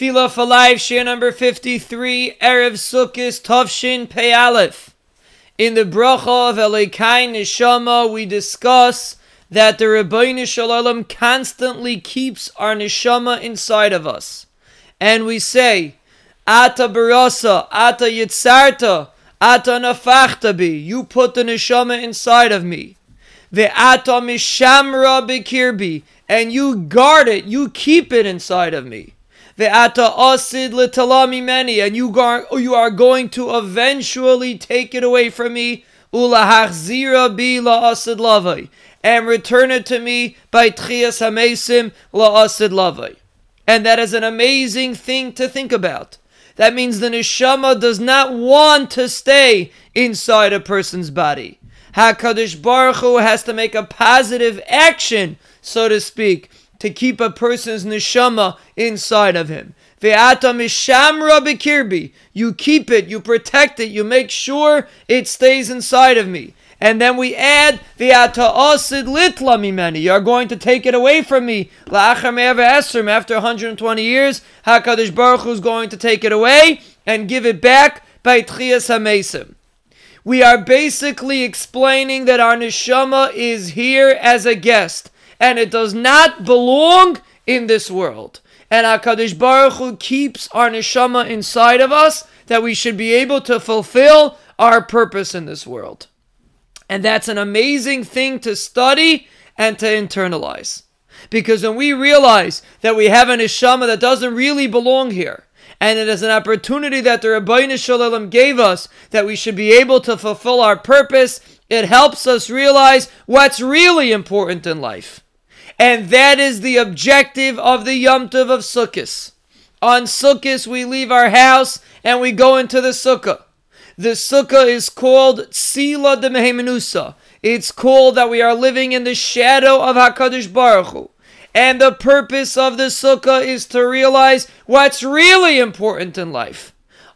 Tefillah for Life, share number 53, Erev Sukkos, Tavshin Pei Aleph. In the bracha of Elokai Neshama, we discuss that the Rebbeinu Shalom constantly keeps our Neshama inside of us. And we say, Ata Barasa, Ata Yitzarta, Ata Nafachta Bi, you put the Neshama inside of me. Ve'ata Mishamra Bikirbi, and you guard it, you keep it inside of me. Ve'ata asid l'talami meni, and you are going to eventually take it away from me. Ulahachzira bi la'asid lavai, and return it to me by tchias hamesim la'asid lavai. And that is an amazing thing to think about. That means the neshama does not want to stay inside a person's body. HaKadosh Baruch Hu has to make a positive action, so to speak, to keep a person's neshama inside of him. Ve'ata mishamra b'kirbi, you keep it, you protect it, you make sure it stays inside of me. And then we add, ve'ata asid litla mimeni, you are going to take it away from me. La'achar me'ava esrim, after 120 years, HaKadosh Baruch Hu is going to take it away and give it back by tchias hamesim. We are basically explaining that our neshama is here as a guest, and it does not belong in this world. And HaKadosh Baruch Hu keeps our neshama inside of us, that we should be able to fulfill our purpose in this world. And that's an amazing thing to study and to internalize. Because when we realize that we have a neshama that doesn't really belong here, and it is an opportunity that the Rebbeinu Shalom gave us, that we should be able to fulfill our purpose, it helps us realize what's really important in life. And that is the objective of the Yom Tov of Sukkos. On Sukkos, we leave our house and we go into the Sukkah. The Sukkah is called Tzila de Mehemenusa. It's called that we are living in the shadow of HaKadosh Baruch Hu. And the purpose of the Sukkah is to realize what's really important in life.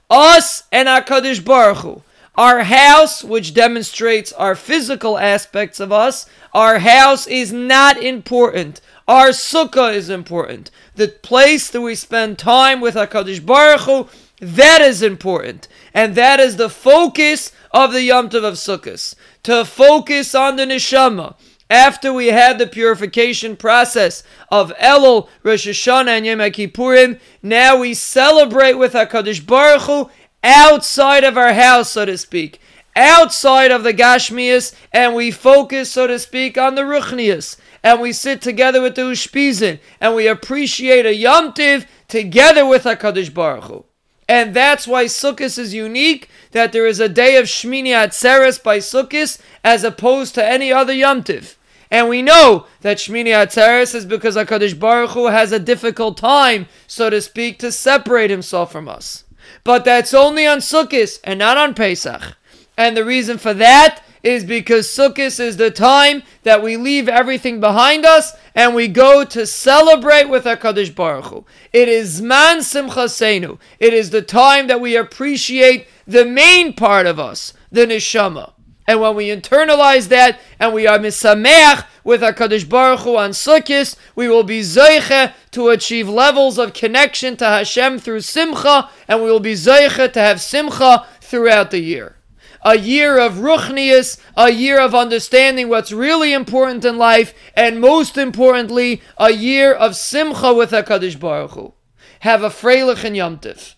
Us and HaKadosh Baruch Hu. Our house, which demonstrates our physical aspects of us, our house is not important. Our Sukkah is important. The place that we spend time with HaKadosh Baruch Hu, that is important. And that is the focus of the Yom Tov of Sukkos. To focus on the neshama. After we had the purification process of Elul, Rosh Hashanah, and Yom Kippurim, now we celebrate with HaKadosh Baruch Hu outside of our house, so to speak, outside of the Gashmias, and we focus, so to speak, on the Ruchnias, and we sit together with the Ushpizin, and we appreciate a Yom Tiv together with HaKadosh Baruch Hu. And that's why Sukkos is unique, that there is a day of Shmini Atzeres by Sukkos as opposed to any other Yom Tiv. And we know that Shmini Atzeres is because HaKadosh Baruch Hu has a difficult time, so to speak, to separate himself from us. But that's only on Sukkos and not on Pesach. And the reason for that is because Sukkos is the time that we leave everything behind us and we go to celebrate with HaKadosh Baruch Hu. It is Zman Simchasenu. It is the time that we appreciate the main part of us, the neshama. And when we internalize that and we are misameach with HaKadosh Baruch Hu on Sukkos, we will be zoiche to achieve levels of connection to Hashem through simcha, and we will be zoiche to have simcha throughout the year. A year of ruchnius, a year of understanding what's really important in life, and most importantly, a year of simcha with HaKadosh Baruch Hu. Have a freilich and Yom Tiv.